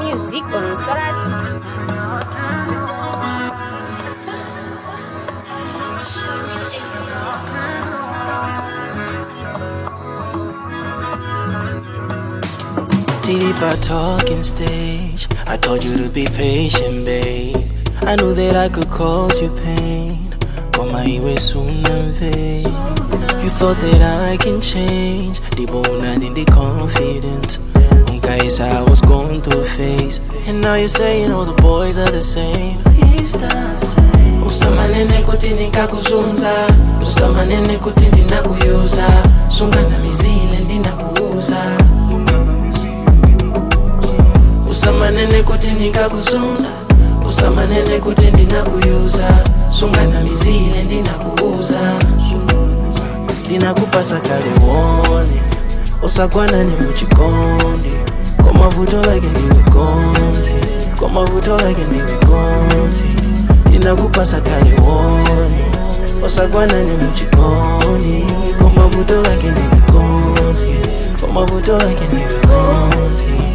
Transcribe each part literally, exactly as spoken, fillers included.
music on Sorat. Deep talking stage, I told you to be patient, babe. I knew that I could cause you pain, but my way soon and vain. You thought that I can change, the bone and in the confidence. Guys, I was going through a phase, and now you're saying all the boys are the same. Please stop saying usamanene kuti nikakuzunza, usamanene kuti ndinakuyuza, sunga na mizile ndinakuuza. Usamanene kuti nikakuzunza, usamanene kuti ndinakuyuza, sunga na mizile ndinakuuza. Ndinakupasa kale warning, usagwana ni muchikondi. Koma vuto like ndiwe konti, koma vuto like ndiwe konti. Ndinakupasa kale warning, usagwana ni muchikondi. Koma vuto like ndiwe konti, koma vuto like ndiwe konti.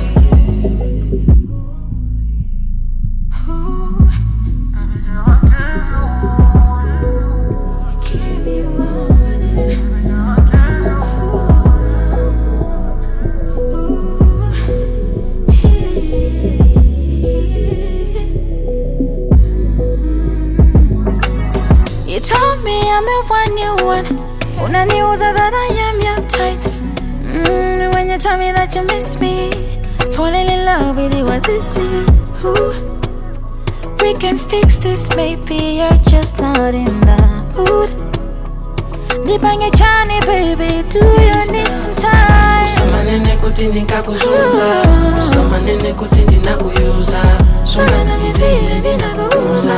You told me I'm the one you want. Unaniuza that I am your type. Mm, when you told me that you miss me, falling in love with you was easy. Ooh. We can fix this, maybe you're just not in the mood. Nipange chani, baby, do you need some time? Usamanene kuti nikakuzunza, usamanene kuti ndinakuyuza, sunga na mizile ndinakuuza.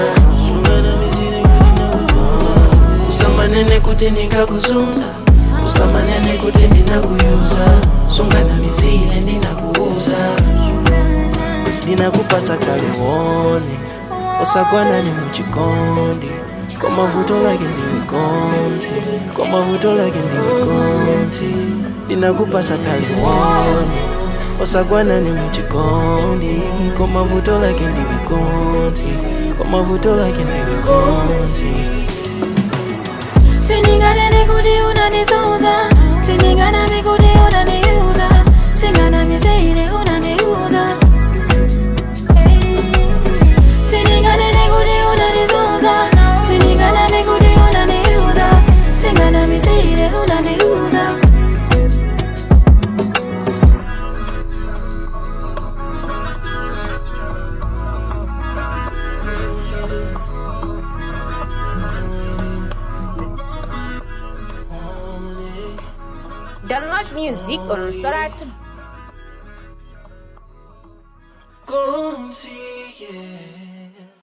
Usamanene kuti nikakuzunza, usamanene kuti ndinakuyuza, sunga na mizile ndinakuuza. Ndinakupasa kale warning, usagwana ni muchikondi. Koma vuto like ndiwe konti, koma vuto like ndiwe konti. Ndinakupasa kale warning, usagwana ni muchikondi. Koma vuto like ndiwe konti, koma vuto like ndiwe konti. Siningana mikudi unanizuza, siningana mikudi unaniuza, singana mizile unaniuza. Siningana mikudi unanizuza, siningana mikudi unaniuza, singana mizile unaniuza. Download music on Sorat. Konti, yeah.